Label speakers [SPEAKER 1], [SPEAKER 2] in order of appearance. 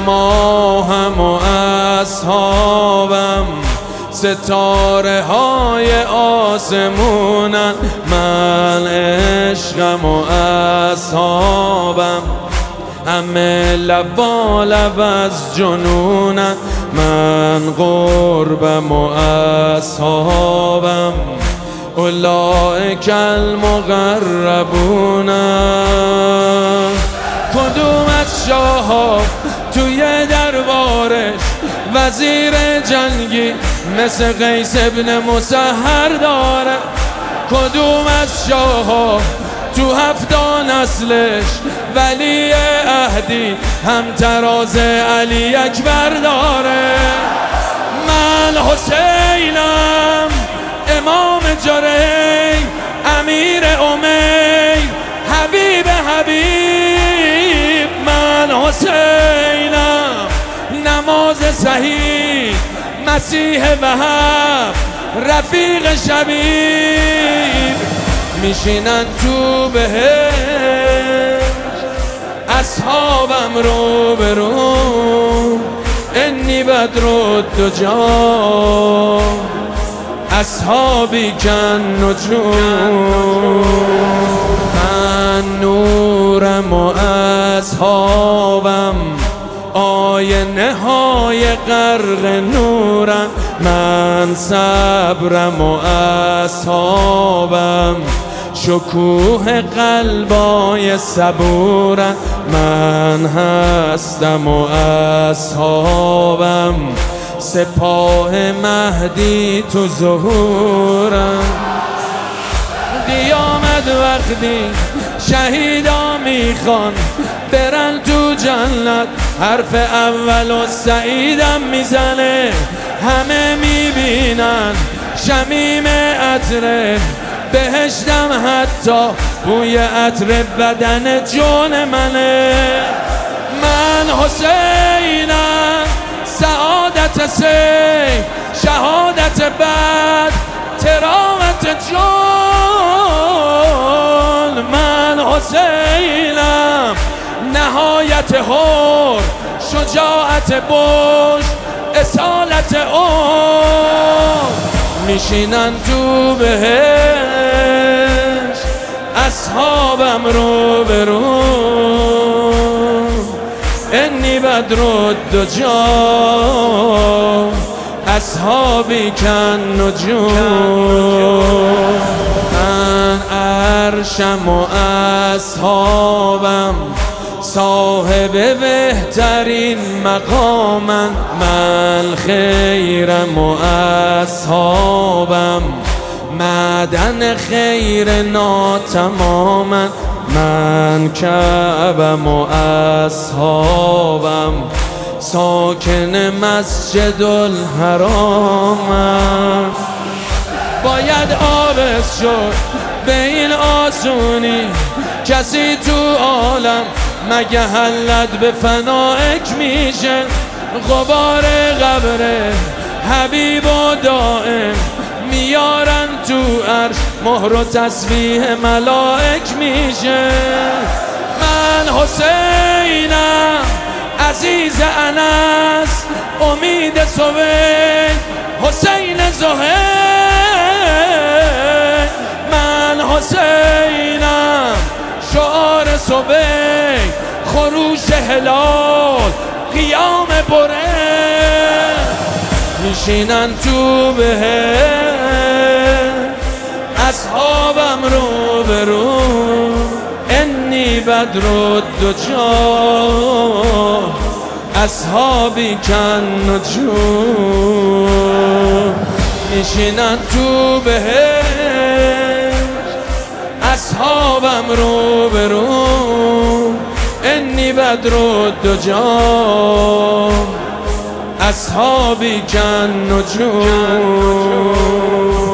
[SPEAKER 1] ماهم و اصحابم، ستاره های آسمونن، من عشقم و اصحابم، همه لب با لب از جنونن، من قربم و اصحابم، اولئک المقربون. کدوم از شاه‌ها توی دربارش وزیر جنگی مثل قیس ابن مسهر داره؟ کدوم از شاه‌ها تو 7 نسلش ولی عهدی هم تراز علی اکبر داره؟ من حسینم، امام جری، امیر امیر، حبیب حبیب. من حسینم، نماز صحیح، مسیح وهب، رفیق شبیب. میشینن تو بهشت اصحابم رو برو، انی بدرالدجی اصحابی کن نجوم. من نورم و اصحابم، آینه های غرق نورم، من صبرم و اصحابم، شکوه قلبای صبورم، من هستم و اصحابم، سپاه مهدی تو ظهورم. قیامت وقتی شهیدا میخوان برن تو جنت، حرف اول و سعیدم میزنه، همه میبینن شمیم عطر بهشتم، حتی بوی عطر بدن جون منه. من حسینم، سعادت سی، شهادت بعد، تراوت جون. من حسینم، نهایت حور، شجاعت بوش، اصالت اون. میشینن تو بهشت اصحابم رو برو، انی بدرالدجی اصحابی کن نجوم. من عرشم و اصحابم، صاحب بهترین مقامم، من خیرم و اصحابم، معدن خیر ناتمامم، من کعبم و اصحابم، ساکن مسجد الحرامم. باید آبس شد به این آسونی، کسی تو عالم مگه حلت به فنائک میشه؟ غبار قبر حبیب و دائم میارن تو عرش، مهر و تسبیح ملائک میشه. من حسینم، عزیز انس، امید سوید، حسین زهیر. من حسینم، شعار سوید، خروش هلال، قیام بره. میشینن تو بهشت اصحابم رو برو، انی بدرالدجی اصحابی کن نجوم. میشینن تو بهشت اصحابم رو برو، انی بدرالدجی اصحابی کن نجوم.